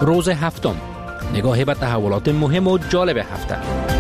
روز هفتم، نگاهی به تحولات مهم و جالب هفته.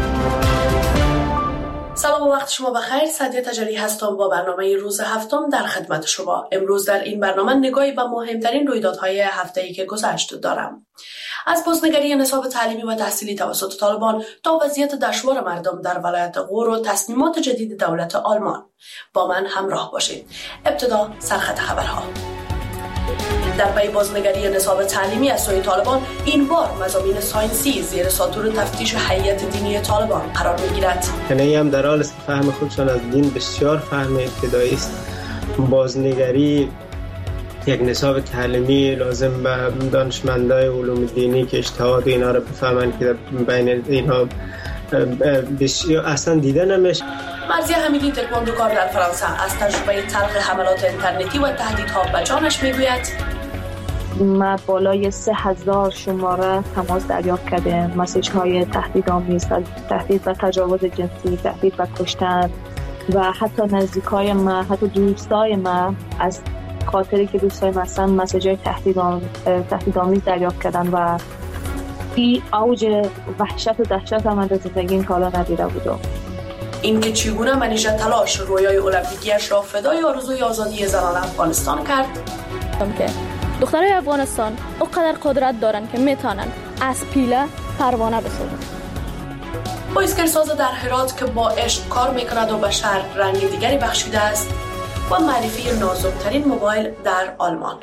سلام و وقت شما بخیر. سعدیه تجلی هستم با برنامه روز هفتم در خدمت شما. امروز در این برنامه نگاهی به مهمترین رویدادهای هفته‌ای که گذشت دارم. از بازنگری نصاب تعلیمی و تحصیلی توسط طالبان تا وضعیت دشوار مردم در ولایت غور و تصمیمات جدید دولت آلمان. با من همراه باشید. ابتدا سرخط خبرها. در پی بازنگری نصاب تعلیمی از سوی طالبان، این بار مضامین ساینسی زیر ساطور تفتیش هیئت دینی طالبان قرار می‌گیرد. کنایه هم در حال فهم خودشان از دین بسیار فهم ابتدایی است. بازنگری یک نصاب تعلیمی لازم به دانشمندای علوم دینی که اجتهاد اینا را بفهمند که بین اینا بسیار اصلا دیده نمیشه. مرضیه حمیدی تکواندوکار در فرانسه از تجربه تلخ حملات اینترنتی و تهدیدها به جانش میگوید: ما بالای 3000 شماره تماس دریافت کردیم، مسیج های تهدیدآمیز، تهدید و تجاوز جنسی، تهدید و کشتن و حتی نزدیکای ما، حتی دوستای ما از خاطری که دوستای ما هستن مسیج های تهدیدآمیز دریافت کردن و این اوج وحشت و دهشت من در زندگی این کالا ندیده بودم. این که چگونه منیژه تلاش رویای المپیکیش را فدای آرزوی آزادی زنان افغانستان کرد. دخترای افغانستان اونقدر قدرت دارن که میتونن از پیله پروانه بسازن. بایسکلساز در هرات که با عشق کار میکند و به شهر رنگ دیگری بخشیده است و معرفی نازکترین موبایل در آلمان.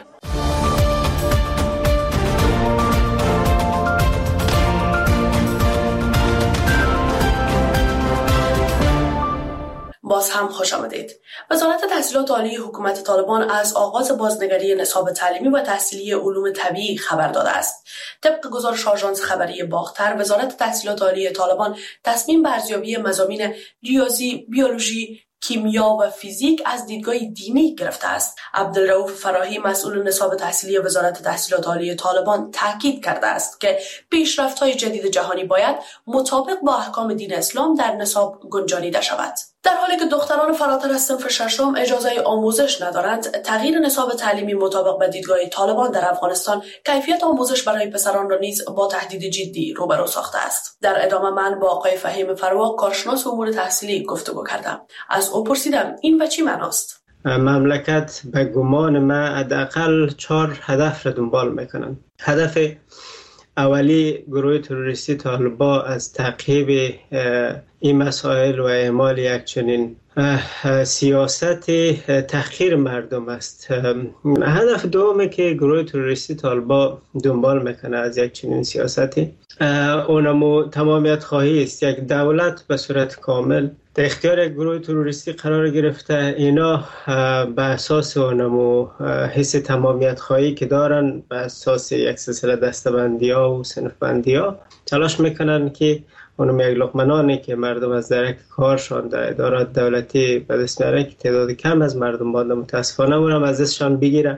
باز هم خوش آمدید. وزارت تحصیلات عالی حکومت طالبان از آغاز بازنگری نصاب تعلیمی و تحصیلی علوم طبیعی خبر داده است. طبق گزارش آژانس خبری باختر، وزارت تحصیلات عالی طالبان تصمیم به ارزیابی مضامین ریاضی، بیولوژی، کیمیا و فیزیک از دیدگاه دینی گرفته است. عبدالرؤوف فراهی، مسئول نصاب تحصیلی وزارت تحصیلات عالی طالبان، تاکید کرده است که پیشرفت‌های جدید جهانی باید مطابق با احکام دین اسلام در نصاب گنجانیده شود. در حالی که دختران فراتر از صنف ششم اجازه آموزش ندارند، تغییر نصاب تعلیمی مطابق با دیدگاه طالبان در افغانستان کیفیت آموزش برای پسران را نیز با تهدید جدی روبرو ساخته است. در ادامه من با آقای فهیم فروا، کارشناس امور تحصیلی گفتگو کردم. از او پرسیدم این به چی معناست؟ مملکت به گمان من حداقل 4 هدف را دنبال میکنن. هدف اولی، گروه تروریستی طالبان از تعقیب این مسائل و اعمال یک چنین سیاست تحقیر مردم است. هدف دومی که گروه تروریستی طالبان دنبال میکنه از یک چنین سیاستی، اونمو تمامیت خواهی است. یک دولت به صورت کامل در اختیار یک گروه تروریستی قرار گرفته. اینا به اساس اونمو حس تمامیت خواهی که دارن، به اساس یک سلسله دستبندی ها و صنف بندی ها تلاش میکنن که اونم یک لقمه که مردم از درک کارشان در ادارات دولتی به دست میارن که تعداد کم از مردم باید متاسفانه اونم از دستشان بگیرن.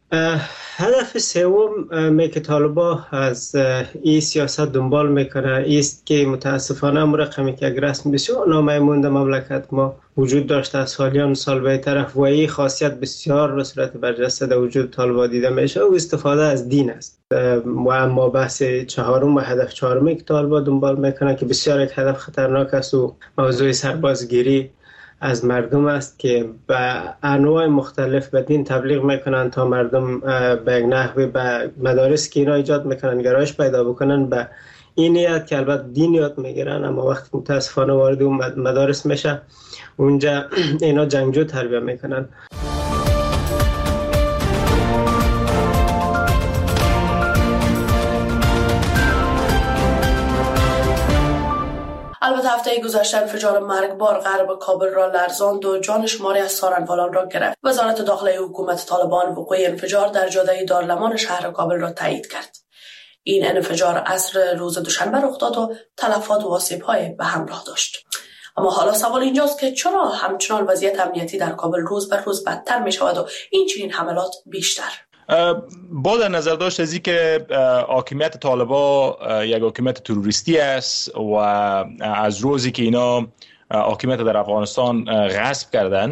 هدف سوم که طالبان از این سیاست دنبال میکنه است که متاسفانه رقمی که یک رسم بسیار نامعمول در مملکت ما وجود داشته از سالیان سال به طرف و این خاصیت بسیار به صورت برجسته در وجود طالبان دیده میشه و استفاده از دین است. و اما بحث چهارم و هدف چهارمی که طالبان دنبال میکنه که بسیار یک هدف خطرناک است و موضوع سربازگیری از مردم است که به انواع مختلف به دین تبلیغ میکنن تا مردم به یک نحوی به مدارس که اینا ایجاد میکنن گرایش پیدا بکنن به این نیت که البته دین یاد میگیرن، اما وقتی متاسفانه وارد اون مدارس میشه اونجا اینا جنگجو تربیت میکنن. البته هفته گذشته انفجار مرگبار غرب کابل را لرزاند و جان شماری از سارنوالان را گرفت. وزارت داخله حکومت طالبان وقوع انفجار در جاده دارالمان شهر کابل را تایید کرد. این انفجار عصر روز دوشنبه رخ داد و تلفات و آسیب‌های به همراه داشت. اما حالا سوال اینجاست که چرا همچنان وضعیت امنیتی در کابل روز به روز بدتر می شود و این چنین حملات بیشتر؟ با در نظر داشت از این که حاکمیت طالبان یک حاکمیت تروریستی است و از روزی که اینا حاکمیت در افغانستان غصب کردن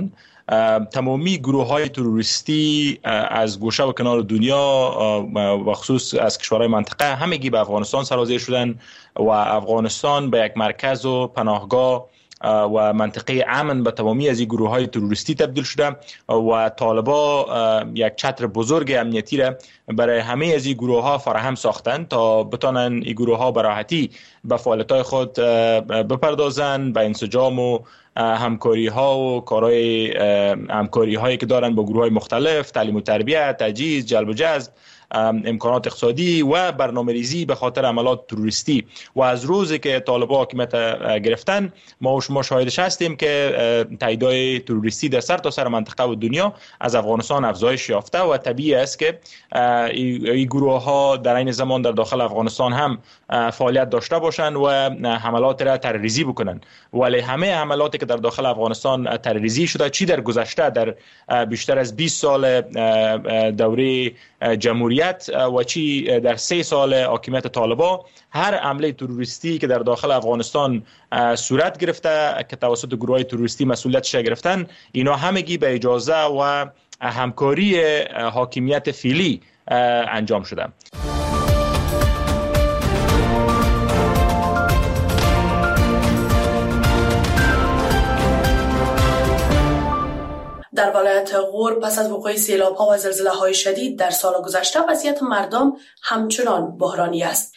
تمامی گروه های تروریستی از گوشه و کنار دنیا و خصوص از کشورهای منطقه همگی به افغانستان سرازیر شدن و افغانستان به یک مرکز و پناهگاه و منطقه امن به تمامی از این گروه های تروریستی تبدیل شده و طالبا یک چتر بزرگ امنیتی را برای همه از این گروه ها فراهم ساختند تا بتانن این گروه ها به راحتی به فعالیت های خود بپردازند، به انسجام و همکاری ها و کارهای همکاری هایی که دارن با گروه های مختلف، تعلیم و تربیت، تجهیز، جلب و جذب، امکانات اقتصادی و برنامه‌ریزی به خاطر عملات تروریستی. و از روزی که طالبان حاکمیت گرفتن ما شاهدش هستیم که تهدیدهای تروریستی در سرتاسر منطقه و دنیا از افغانستان افزایش یافته و طبیعی است که این گروه ها در این زمان در داخل افغانستان هم فعالیت داشته باشند و حملات را تروریستی بکنند. ولی همه حملاتی که در داخل افغانستان تروریستی شده، چی در گذشته در بیشتر از 20 سال دوره جمهوریت و چی در 3 سال حاکمیت طالبان، هر حمله تروریستی که در داخل افغانستان صورت گرفته که توسط گروه‌های تروریستی مسئولیتش گرفتن، اینا همگی به اجازه و همکاری حاکمیت فعلی انجام شده. در ولایت غور پس از وقوع سیلاب‌ها و زلزله‌های شدید در سال گذشته وضعیت مردم همچنان بحرانی است.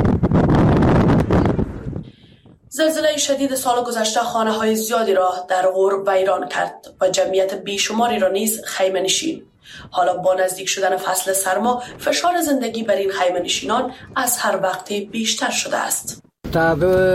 زلزله شدید سال گذشته خانه‌های زیادی را در غور ویران کرد و جمعیت بیشماری را نیز خیمه‌نشین. حالا با نزدیک شدن فصل سرما فشار زندگی بر این خیمه‌نشینان از هر وقت بیشتر شده است. تا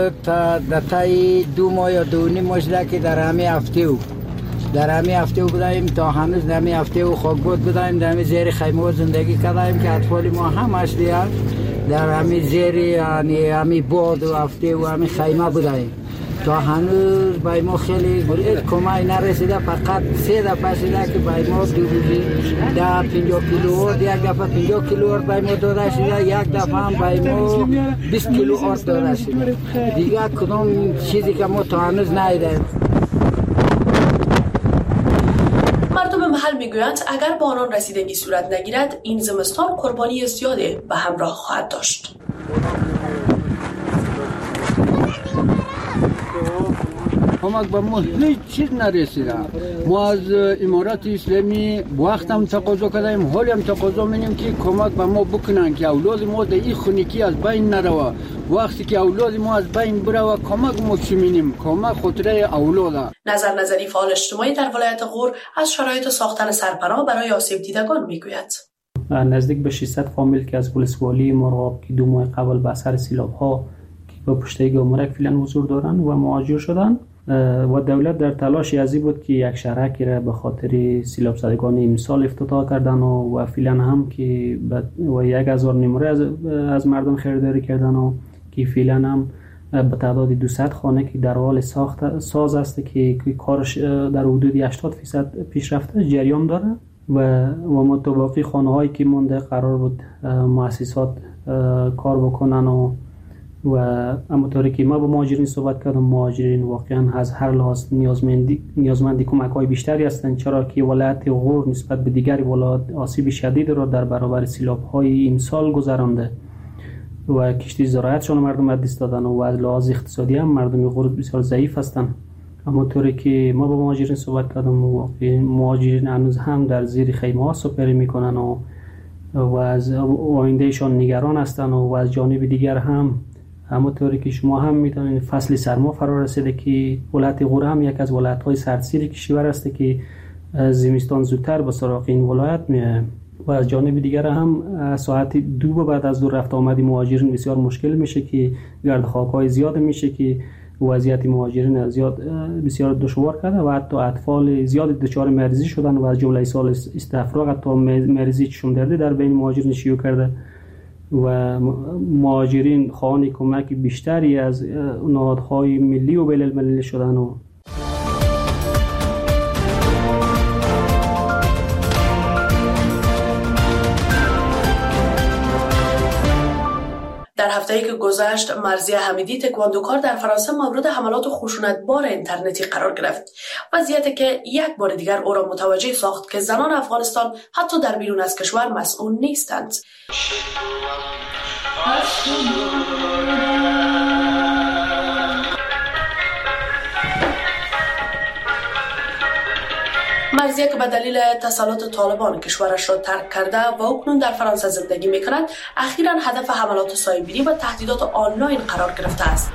2 ماه یا 2.5 ماه شده که در همه هفته بودیم تا هنوز در همه هفته خوابگاه بودیم، در همه زیر خیمه زندگی کردیم که اطفال ما هم اصلی در همه زیر یعنی همه باد و هفته و همه خیمه بودیم تا هنوز بای ما خیلی کمک نرسیده. فقط 3 دفعه شده که بای ما 2 روزی 50 کیلو آرد، یک دفعه 50 کیلو آرد بای ما داده شده، یک دفعه هم بای ما 20 کیلو آرد داده شده. دیگه کدام چیزی که ما تا هنوز ندیدیم. مردم محل میگویند اگر به آنان رسیدگی صورت نگیرد این زمستان قربانی زیاده به همراه خواهد داشت. کمک به ما هیچ چیز نرسیده. ما از امارات اسلامی وقت هم تقاضا کردیم، حالی هم تقاضا می‌کنیم که کمک به ما بکنن که اولاد ما در این خونگی از بین نروه. وقتی که اولاد ما از بین بره کمک ما چی می‌کنیم؟ کمک خاطره اولاده. نظری فعال اجتماعی در ولایت غور از شرایط ساختن سرپناه برای آسیب دیدگان میگوید. نزدیک به 600 فامیل که از ولسوالی مرغاب که 2 ماه قبل به اثر سیلاب‌ها که به پشته گمرک فعلا حضور دارند و مهاجر شدند و دولت در تلاشی ازی بود که یک شهرکی را به خاطر سیلاب زدگان امسال افتتاح کردن و فعلا هم که و 1000 نمره از مردم خریداری کردن و که فعلا هم به تعداد 200 خانه که در حال ساز است که کارش در حدود 80% پیشرفته جریان داره و متوقع خانه هایی که مونده قرار بود مؤسسات کار بکنن و همونطوری که ما با مهاجرین صحبت کردم، مهاجرین واقعا از هر لحاظ نیازمند کمک‌های بیشتری هستند، چرا که ولایت غور نسبت به دیگر ولایات آسیب شدید را در برابر سیلاب‌های امسال گذرانده و کشتی زراعتشان مردم از دست دادن و از لحاظ اقتصادی هم مردم غور بسیار ضعیف هستند. همونطوری که ما با مهاجرین صحبت کردم، مهاجرین هنوز هم در زیر خیمه‌ها سپری میکنن و از آیندهشان نگران هستند و از جانب دیگر هم همونطوری که شما هم میدونید فصل سرما فرا رسیده که ولایت غور هم یک از ولایت‌های سردسیر کشور است که زمستان زودتر به سراغ این ولایت میاد و از جانب دیگر هم ساعت 2 بعد از دور رفت آمدی مهاجرین بسیار مشکل میشه که گرد خاک‌های زیاد میشه که وضعیت مهاجرین بسیار دشوار کرده و حتی اطفال زیاد دچار مریضی شدن و از جمله سال استفراغ حتی مریضی چشم درد در بین مهاجرین شیوع کرده و مهاجرین خواهان کمک بیشتری از نهادهای ملی و بین‌المللی شدن و در هفته‌ای که گذشت مرضیه حمیدی تکواندوکار در فرانسه مورد حملات خشونتبار اینترنتی قرار گرفت. وضعیتی که یک بار دیگر او را متوجه ساخت که زنان افغانستان حتی در بیرون از کشور مسئول نیستند. مرضیه که به دلیل تسلط طالبان کشورش را ترک کرده و اکنون در فرانسه زندگی می‌کند، اخیراً هدف حملات سایبری و تهدیدات آنلاین قرار گرفته است.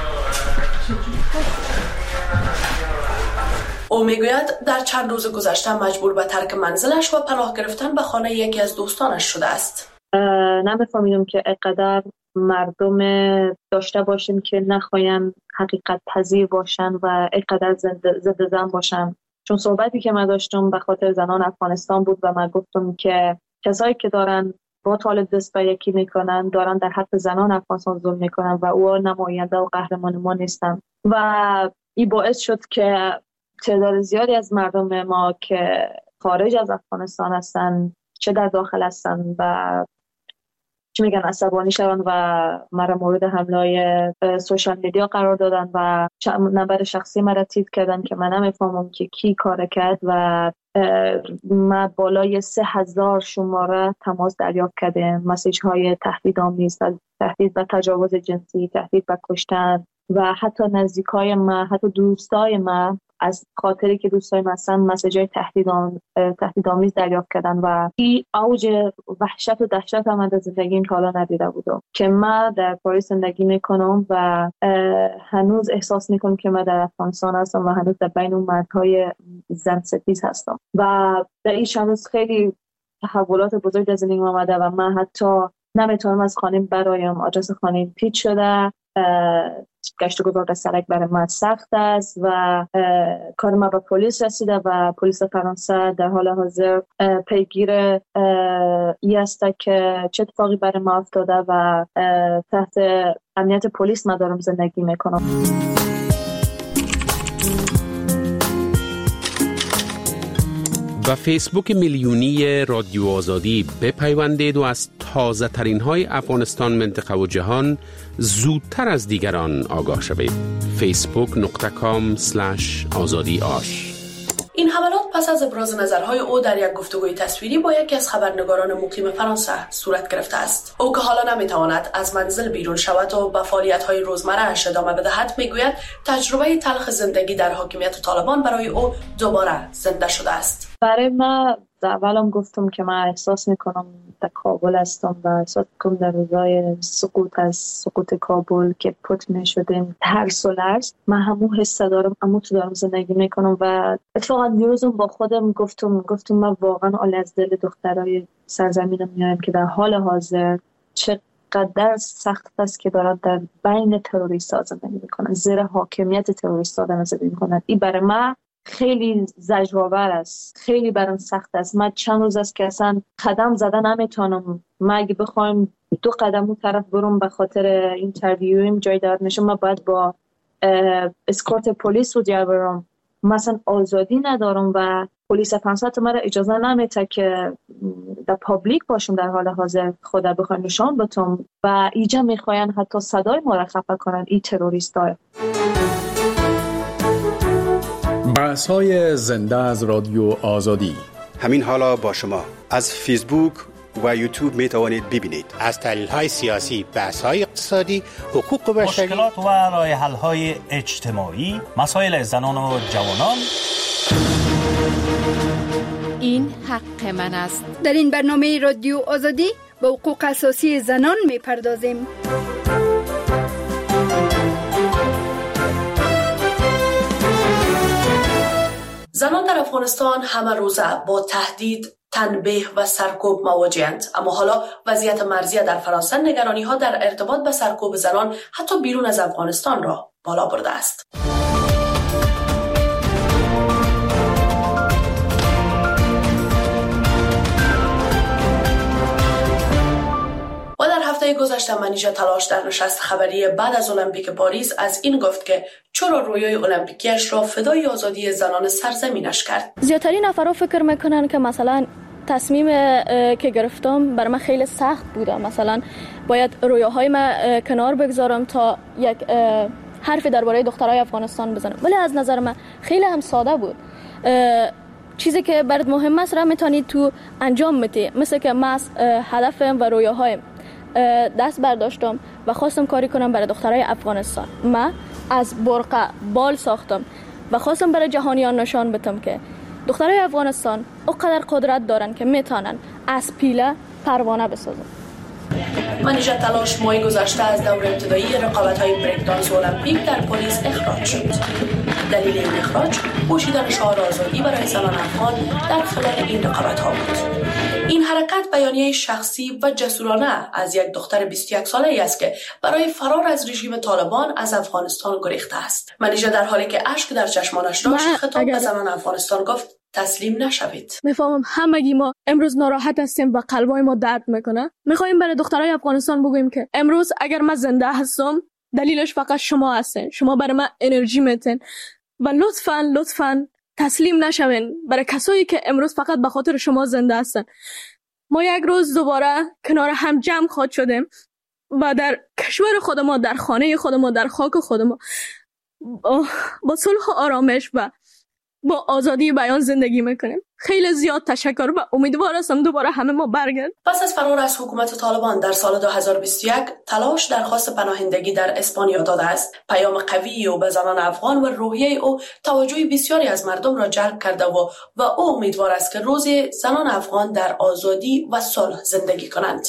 او میگوید در چند روز گذشته مجبور به ترک منزلش و پناه گرفتن به خانه یکی از دوستانش شده است. نمی‌فهمیدم که اینقدر مردم داشته باشیم که نخواهیم حقیقت پذیر باشن و اینقدر زنده زن باشن. چون صحبتی که من داشتم به خاطر زنان افغانستان بود و من گفتم که کسایی که دارن با طالب دست به یکی میکنن دارن در حق زنان افغانستان ظلم میکنن و او نماینده و قهرمان ما نیستن و این باعث شد که تعداد زیادی از مردم ما که خارج از افغانستان هستن چه در داخل هستن و چی میگن عصبانی شدن و مرا مورد حمله سوشال میدیا قرار دادن و نمبر شخصی مرا تیپ کردن که من نمیفهمم که کی کار کرد و ما بالای 3000 شماره تماس دریافت کردیم، مسیج های تهدیدآمیز، تهدید به تجاوز جنسی، تهدید به کشتن و حتی نزدیکای ما، حتی دوستای ما از خاطری که دوستای ما هستن مسیجای تهدیدآمیز دریافت کردن و این اوج وحشت و دهشت هم در زندگیم تا حالا ندیده بودم که من در پاریس زندگی میکنم و هنوز احساس میکنم که من در افغانستان هستم و هنوز در بین اون مردهای زن ستیز هستم و در این هنوز خیلی تحولات بزرگ در زندگیم آمده و من حتی نمیتونم از خانه برایم. آدرس خانه پیچ شده، گشت و گذار در سرک برای من سخت است و کار ما به پلیس رسیده و پلیس فرانسه در حال حاضر پیگیر ای است که چه اتفاقی برای ما افتاده و تحت امنیت پلیس ما دارم زندگی میکنم. و فیسبوک میلیونی رادیو آزادی بپیوندید و از تازه ترین های افغانستان، منطقه و جهان زودتر از دیگران آگاه شوید. facebook.com/azadiash. این حملات پس از ابراز نظرهای او در یک گفتگوی تصویری با یکی از خبرنگاران مقیم فرانسه صورت گرفته است. او که حالا نمیتواند از منزل بیرون شود و به فعالیت‌های روزمره‌اش ادامه بدهد، میگوید تجربه تلخ زندگی در حاکمیت طالبان برای او دوباره زنده شده است. برای من اولم گفتم که من احساس میکنم در کابل هستم و احساس میکنم در روزای سقوط کابل که پت میشدیم ترس و لرز، من همون حس دارم، اما تو دارم زندگی میکنم و اتفاقا دیروزم با خودم گفتم من واقعا آل از دل دخترای سرزمینم میایم که در حال حاضر چقدر سخت است که دارن در بین تروریست‌ها زندگی میکنن، زیر حاکمیت تروریست‌ها دارن زندگی میکنن. این برای من خیلی زجرآور است، خیلی برام سخت است. من چند روز است که اصلا قدم زدن نمیتونم. من اگه بخوایم 2 قدم اون طرف برم به خاطر اینترویویم جای داد نشم، من باید با اسکورت پلیس رو جا برم. مثلا آزادی ندارم و پلیس فرانسه مرا اجازه نمیده که در پابلیک باشم در حال حاضر، خدا بخواد نشان بدم و اینجا میخواین حتی صدای ما را خفه کنن این تروریست‌ها. بحث‌های زنده از رادیو آزادی همین حالا با شما از فیسبوک و یوتیوب می توانید ببینید. از تحلیل‌های سیاسی، بحث‌های اقتصادی، حقوق بشری، مشکلات و راه‌حل‌های اجتماعی، مسائل زنان و جوانان. این حق من است. در این برنامه رادیو آزادی به حقوق اساسی زنان می‌پردازیم. زنان در افغانستان همه روزه با تهدید، تنبیه و سرکوب مواجه‌اند، اما حالا وضعیت مرضیه در فرانسه نگرانی‌ها در ارتباط به سرکوب زنان حتی بیرون از افغانستان را بالا برده است. و در هفته گذشته منیژه تلاش در نشست خبری بعد از المپیک پاریس از این گفت که چرا رویای المپیکیش را فدای آزادی زنان سرزمینش کرد. زیادترین نفرها فکر میکنن که مثلا تصمیم که گرفتم برای من خیلی سخت بوده. مثلا باید رویاهای من کنار بگذارم تا یک حرفی درباره دخترای افغانستان بزنم، ولی از نظر من خیلی هم ساده بود. چیزی که برات مهم است را میتونی تو انجام بدی. مثل که من هدفم و رویاهایم دست برداشتم و خواستم کاری کنم برای دخترای افغانستان. من از برقه بال ساختم و خواستم برای جهانیان نشان بدم که دخترای افغانستان اونقدر قدرت دارن که میتونن از پیله پروانه بسازن. منیژه تلاش ماه گذشته از دور ابتدایی رقابت‌های بریک دانس المپیک در پاریس اخراج شد. دلیل این اخراج پوشیدن شعار آزادی برای زنان افغان در خلال این رقابت‌ها بود. این حرکت بیانیه شخصی و جسورانه از یک دختر 21 ساله‌ای است که برای فرار از رژیم طالبان از افغانستان گریخته است. منیژه در حالی که اشک در چشمانش داشت خطاب به زنان افغانستان گفت تسلیم نشوید. میفهمم همگی ما امروز ناراحت هستیم و قلبای ما درد میکنه. میخوایم برای دخترای افغانستان بگوییم که امروز اگر من زنده هستم دلیلش فقط شما هستین. شما برای من انرژی میتین و لطفاً تسلیم نشوین برای کسایی که امروز فقط به خاطر شما زنده هستن. ما یک روز دوباره کنار هم جمع خواهد شدیم و در کشور خود ما، در خانه خود ما، در خاک خود ما با صلح و آرامش و با آزادی بیان زندگی میکنیم. خیلی زیاد تشکر و امیدوار هستم دوباره همه ما برگردیم. پس از فرار از حکومت طالبان در سال 2021 تلاش درخواست پناهندگی در اسپانیا داده است. پیام قوی او به زنان افغان و روحیه او توجه بسیاری از مردم را جلب کرده و او امیدوار است که روزی زنان افغان در آزادی و صلح زندگی کنند.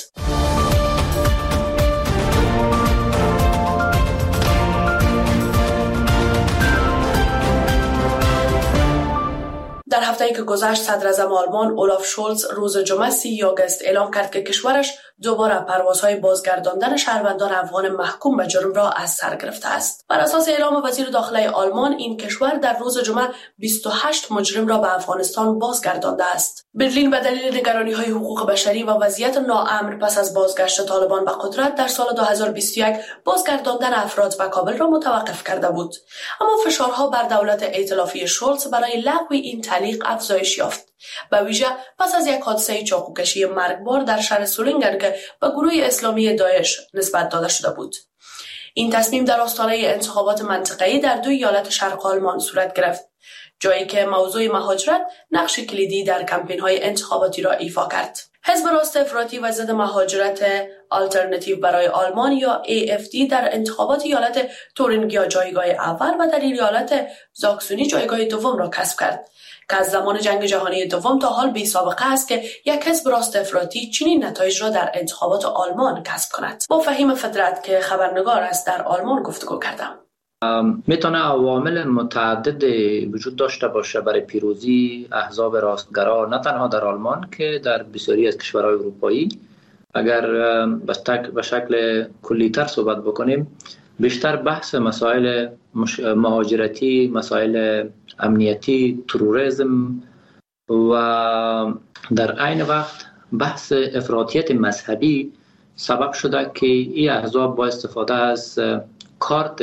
در هفته‌ای که گذشت صدراعظم آلمان اولاف شولز روز جمعه 30 آگوست اعلام کرد که کشورش دوباره پروازهای بازگرداندن شهروندان افغان محکوم به جرم را از سر گرفته است. بر اساس اعلام وزیر داخلی آلمان این کشور در روز جمعه 28 مجرم را به افغانستان بازگردانده است. برلین به دلیل نگرانی‌های حقوق بشری و وضعیت ناامن پس از بازگشت طالبان به قدرت در سال 2021 بازگرداندن افراد به کابل را متوقف کرده بود. اما فشارها بر دولت ائتلافی شولز برای لغو این تعلیق افزایش یافت. به ویژه پس از یک حادثه چاقوکشی مرگبار در شهر سولینگر که به گروه اسلامی داعش نسبت داده شده بود. این تصمیم در آستانه انتخابات منطقه‌ای در 2 ایالت شرق آلمان صورت گرفت، جایی که موضوع مهاجرت نقش کلیدی در کمپین‌های انتخاباتی را ایفا کرد. حزب راست افراطی و ضد مهاجرت آلترناتیو برای آلمان یا AFD در انتخابات ایالت تورینگیا جایگاه اول و در ایالت زاکسونی جایگاه دوم را کسب کرد که از زمان جنگ جهانی دوم تا حال بی سابقه است که یک حزب راست افراطی چنین نتایج را در انتخابات آلمان کسب کند. با فهیم فطرت که خبرنگار است در آلمان گفتگو کردم. میتونه عوامل متعدد وجود داشته باشه برای پیروزی احزاب راستگرا، نه تنها در آلمان که در بسیاری از کشورهای اروپایی. اگر به شکل کلی‌تر صحبت بکنیم، بیشتر بحث مسائل مهاجرتی، مسائل امنیتی، تروریسم و در عین وقت بحث افراطیت مذهبی سبب شده که این احزاب با استفاده از کارت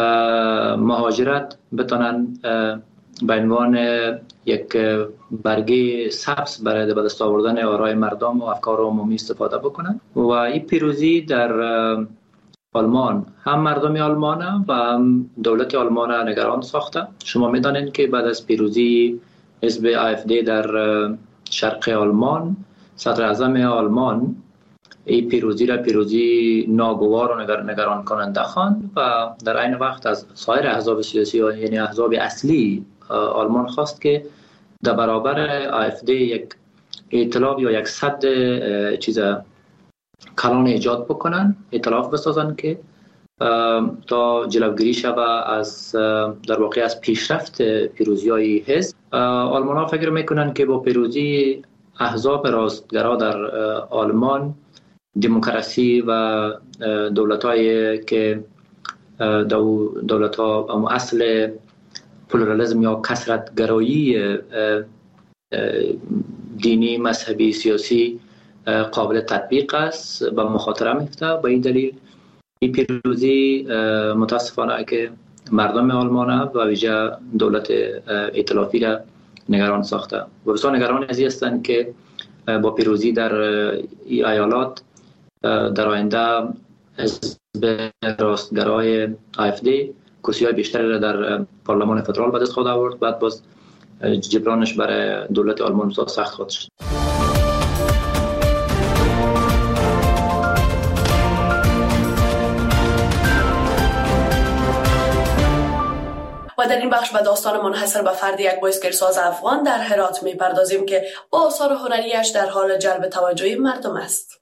مهاجرت بتونن به عنوان یک برگه سبز برای به دست آوردن آرای مردم و افکار عمومی استفاده بکنن. و این پیروزی در آلمان هم مردم آلمان و هم دولت آلمان نگران ساخته. شما میدانید که بعد از پیروزی حزب AfD در شرق آلمان، صدر اعظم آلمان این پیروزی را پیروزی ناگوار و نگران کننده خواند و در عین وقت از سایر احزاب سیاسی یعنی احزاب اصلی آلمان خواست که در برابر AfD یک ائتلاف یا یک سد کلان ایجاد بکنن، ائتلاف بسازن که تا جلوگیری شود از در واقع از پیشرفت پیروزی‌های حزب. آلمان‌ها فکر میکنن که با پیروزی احزاب راستگرا در آلمان، دموکراسی و دولت‌هایی که دولت‌ها اصل پلورالیسم یا کثرت‌گرایی دینی، مذهبی، سیاسی قابل تطبیق است و مخاطره میفته. به این دلیل این پیروزی متاسفانه که مردم آلمان و ویژه دولت ائتلافی را نگران ساخته و بسیار نگران از این هستند که با پیروزی در این ایالات در آینده حزب راستگرای AFD کرسی‌های بیشتری را در پارلمان فدرال به دست خود آورد. بعد باز جبرانش برای دولت آلمان بسیار سخت خواهد شد. و در این بخش به داستان منحصر به فرد یک بایسکلساز افغان در هرات می‌پردازیم که با آثار هنریش در حال جلب توجه مردم است.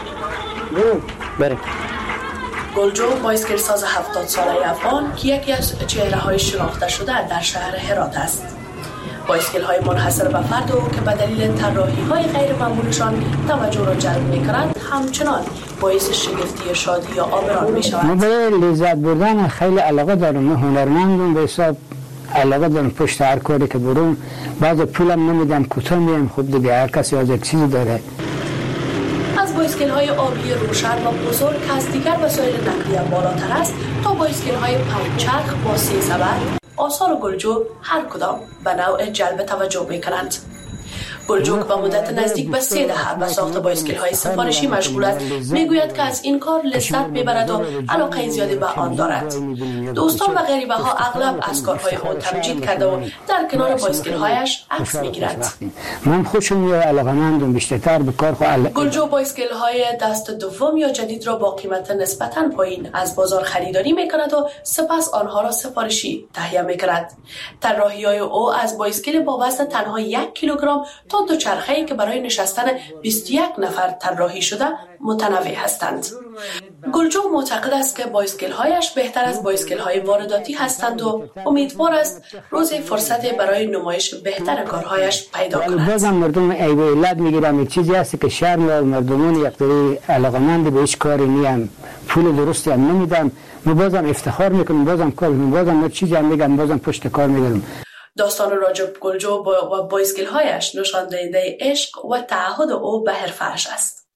گلجو بایسکلساز 70 ساله افغان که یکی از چهره‌های شناخته شده در شهر هرات است. بایسکل‌های منحصر به فرد او که به دلیل طراحی‌های غیر معمولشان توجه را جلب می‌کنند همچنان باعث شگفتی شادی یا آبران می‌شود. من برای لذت بردن خیلی علاقه دارم. من هنرمندم، به حساب علاقه دارم پشت هر کاری که برم. بعض پولم نمیدم، کوتاه میام. خود دیگه هر کسی از یک چیزی داره. از بایسکل‌های آبی روشن و بزرگ که از دیگر وسایل نقلیه بالاتر است تا بایسکل‌های پنجچرخ با 3 سبد، آثار گلجو هر کدام به نوع جلب توجه می‌کنند. گلجو که به مدت نزدیک به 3 دهه به ساخت بایسکل‌های سفارشی مشغول است، میگوید که از این کار لذت میبرد و علاقه زیادی به آن دارد. دوستان و غریبه‌ها اغلب از کارهای او تمجید کرده و در کنار بایسکل‌هایش عکس میگیرند. من خوشم میاد، علاقه‌مندم بیشتر به کار خود. گلجو بایسکل‌های دست دوم یا جدید را با قیمت نسبتاً پایین از بازار خریداری میکند و سپس آنها را سفارشی تهیه میکند. طراحی‌های او از بایسکل با وزن تنها 1 کیلوگرم تا دوچرخه‌ای که برای نشستن 21 نفر طراحی شده متنوع هستند. گلجو معتقد است که بایسکل‌هایش بهتر از بایسکل‌های وارداتی هستند و امیدوار است روزی فرصت برای نمایش بهتر کارهایش پیدا کند. بازم مردم ایوالت میگیرم چیزی هست که شرم مردمان یک طوری علاقمند به هیچ کاری نیم، پول درستی هم نمیدم. من بازم افتخار میکنم، بازم کار میکنم، بازم چیزی هم میگم، بازم پشت کار میگم. داستان راجب گلجو و بایسکل‌هایش نشان دهنده عشق و تعهد او به حرفه‌اش است.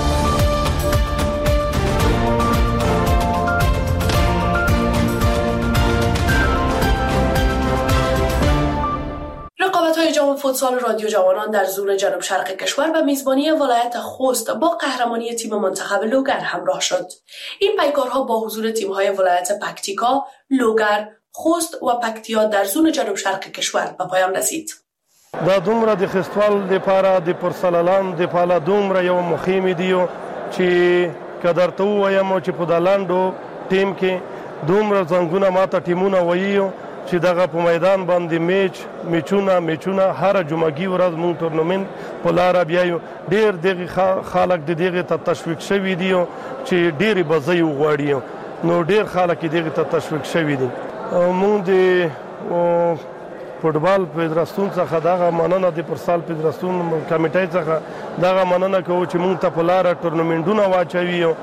رقابت‌های جام فوتسال رادیو جوانان در زون جنوب شرق کشور به میزبانی ولایت خوست با قهرمانی تیم منتخب لوگر همراه شد. این پیکارها با حضور تیم‌های ولایت پکتیکا، لوگر، خوست و پکتیا در زون جنوب شرق کشور به پایان رسید. دا دومره د خستوال لپاره د پرسلالان د پاله دومره یو مخیم دیو چې قدر ته وایم چې په دلاندو ټیم کې دومره څنګه ماته ټیمونه وایو چې دغه په میدان باندې میچونه هر جمعګي ورځ مون ټورنمنت په لار بیاو. ډیر دغه خلک د دغه ته تشویق شوی دیو چې ډیر بځي وغواړي. نو ډیر خلک دغه ته تشویق شوی دي. مون د فوټبال فدراسیون څخه دغه مننه د پرسال فدراسیون کمیټې څخه دغه مننه کوو چې مونږ ته په لار ټورنمنټونه واچوي او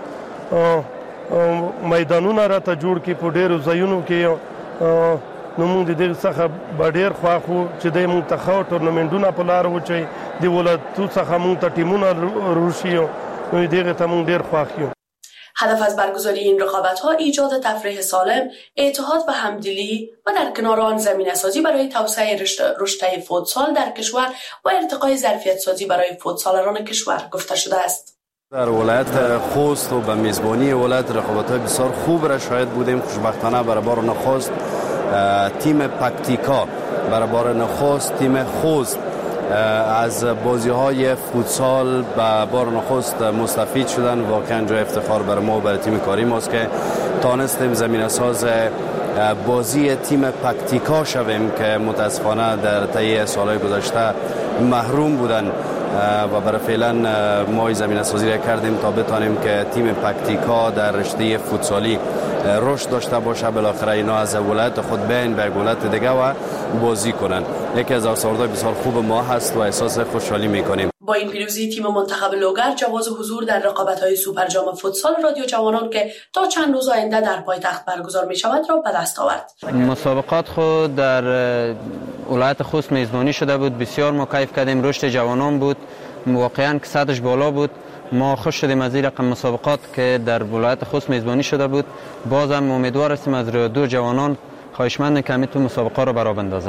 میدانونه راته جوړ کړي په ډیرو ځایونو کې. نو مونږ د دې څخه ډیر خواخو چې د مونږ ته خو ټورنمنټونه په لار وچي د ولایتو څخه مونږ ته ټیمونه روشي. نو دغه ته مونږ ډیر خواخیو. هدف از برگزاری این رقابت‌ها ایجاد تفریح سالم، اعتماد و همدلی و در کنار آن زمینه‌سازی برای توسعه رشته فوتسال در کشور و ارتقای ظرفیت‌سازی برای فوتسالران کشور گفته شده است. در ولایت خوست و به میزبانی ولایت رقابت‌های بسیار خوب را شاهد بودیم. خوشبختانه برای بار نخست تیم پکتیکا، برای بار نخست تیم خوست از بازی‌های فوتسال به بار نخست مستفید شدن. واقعا جای افتخار برای ما و برای تیم کاری ماست که تانستیم زمینه ساز بازی تیم پکتیکا شویم که متاسفانه در طی سالهای گذشته محروم بودن و برای فعلا ما زمینه سازی را کردیم تا بتانیم که تیم پکتیکا در رشته فوتسالی رشد داشته باشه. بالاخره اینا از ولایت خود بین به ولایت دیگه و بازی کنن. یکی از آثارهای بسیار خوب ما هست و احساس خوشحالی میکنیم. با این پیروزی تیم منتخب لوگر جواز حضور در رقابت‌های سوپر جام فوتسال رادیو جوانان که تا چند روز آینده در پایتخت برگزار می‌شود را به دست آورد. مسابقات خود در ولایت خوست میزبانی شده بود. بسیار ما کیف کردیم. رشد جوانان بود. واقعاً که سطحش بالا بود. ما خوش شدیم از این رقم مسابقات که در ولایت خوست میزبانی شده بود. بازم امیدوار هستیم از دو جوانان خواهشمند که تو مسابقه را برا بندازه.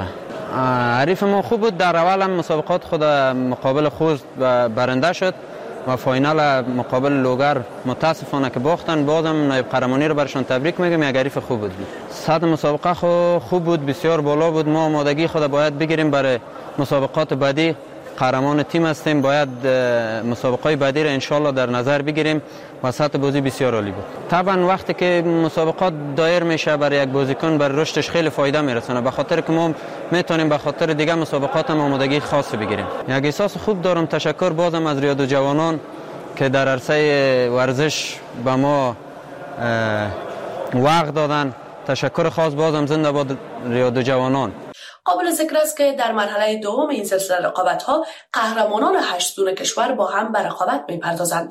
حریف ما خوب بود. در اول هم مسابقات خود مقابل خوست برنده شد و فاینال مقابل لوگر متاسفانه که باختن. بازم نایب قهرمانی رو برشان تبریک میگم، یک حریف خوب بود. سطح مسابقه خوب بود، بسیار بالا بود. ما آمادگی خود باید بگیریم برای مسابقات بعدی. قهرمان تیم هستیم، باید مسابقات بعدی را انشالله در نظر بگیریم و سطح بازی بسیار عالی بود. طبعا وقتی که مسابقات دایر میشه برای یک بازیکن برای رشدش خیلی فایده میرسونه، به خاطر که ما میتونیم به خاطر دیگه مسابقات هم آمادگی خاص بگیریم. یک احساس خوب دارم. تشکر بازم از ریاض جوانان که در عرصه ورزش به ما وقت دادن. تشکر خاص بازم زنده باد ریاض جوانان. قابل ذکر است که در مرحله دوم این سلسله رقابت‌ها قهرمانان 8 زون کشور با هم به رقابت می‌پردازند.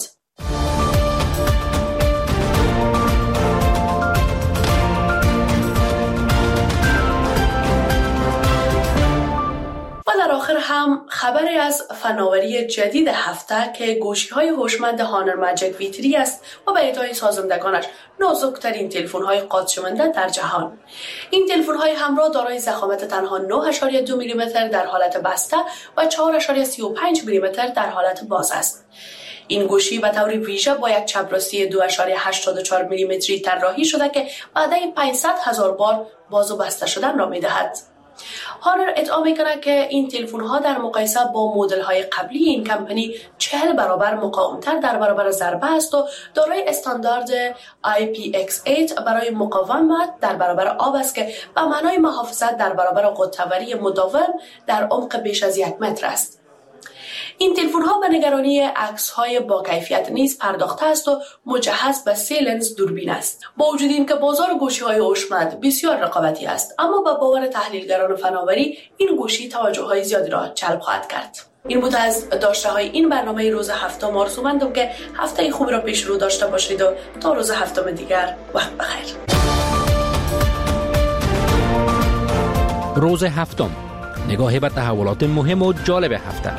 و در آخر هم خبری از فناوری جدید هفته که گوشی‌های هوشمند هانر ماجیک V3 است و به اعطای سازندگانش نازک‌ترین تلفن‌های قاط‌شونده در جهان. این تلفن‌های همراه دارای ضخامت تنها 9.2 میلیمتر در حالت بسته و 4.35 میلیمتر در حالت باز است. این گوشی به طور ویژه با یک چپراستی 2.84 میلیمتری طراحی شده که بعداً 500,000 بار باز و بسته شدن را می‌دهد. هانر ادعا میکنه که این تلفن‌ها در مقایسه با مدل‌های قبلی این کمپانی 40 برابر مقاومتر در برابر ضربه است و دارای استاندارد IPX8 برای مقاومت در برابر آب است که به معنای محافظت در برابر غوطه‌وری مداوم در عمق بیش از 1 متر است. این تلفن‌ها به نگرانی عکس‌های با کیفیت نیز پرداخته است و مجهز به 3 لنز دوربین است. با وجود این که بازار گوشی‌های هوشمند بسیار رقابتی است، اما با باور تحلیلگران فناوری این گوشی توجه‌های زیادی را جلب خواهد کرد. این بود از داشته‌های این برنامه روز هفتم. آرزومندم که هفته خوبی را پیش رو داشته باشید و تا روز هفتم دیگر وقت بخیر. روز هفتم، نگاهی به تحولات مهم و جالب هفته.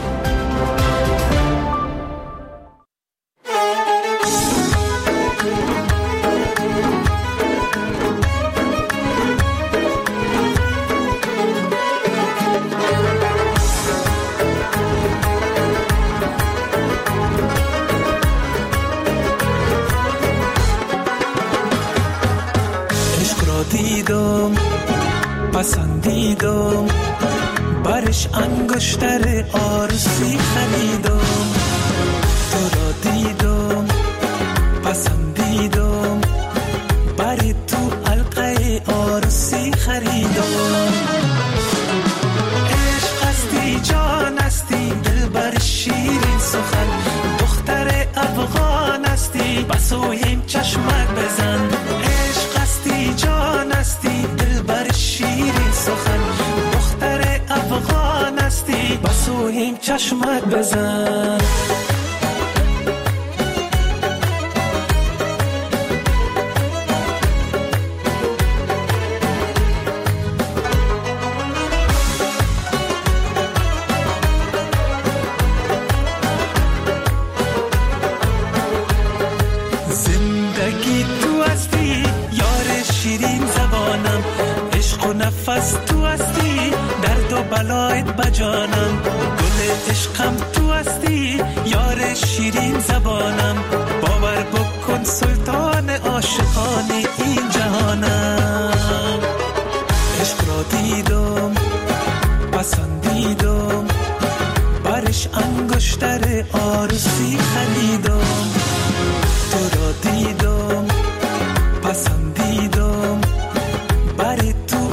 دیدم پسندیدم برش انگشتر آرسی خریدم تو را دیدم پسندیدم بری تو حلقه آرسی خریدم عشق هستی جان هستی دل بر شیرین سخن دختر افغان هستی بسویم چشمک بزن عشق هستی جان هستی دل بر شیرین سخن دختر افغان هستی بسویم چشمک بزن نفس تو هستی درد و بلایت بجانم گل عشقم تو هستی یار شیرین زبانم باور بکن سلطان عاشقان این جهانم عشق را دیدم پسندیدم برش انگشتر آرسی خریدم تو را دیدم پسندیدم بری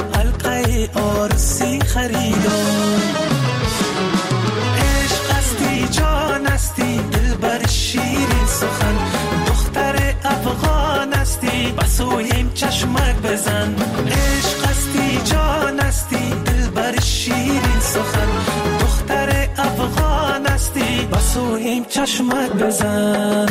آرسی خریدم عشق هستی جان هستی دل بر شیرین سخن دختر افغان هستی بسویم چشمک بزن عشق هستی جان هستی دل بر شیرین سخن دختر افغان هستی بسویم چشمک بزن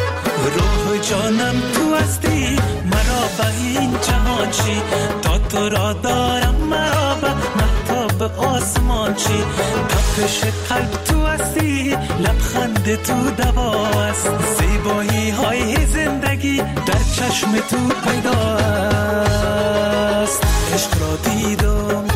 جانم تو هستی مرا به این جهان چی تا تو را دارم مرا مهتاب آسمان چی تپش قلب تو هستی لبخند تو دواست زیبایی های زندگی در چشم تو پیداست عشق را دیدم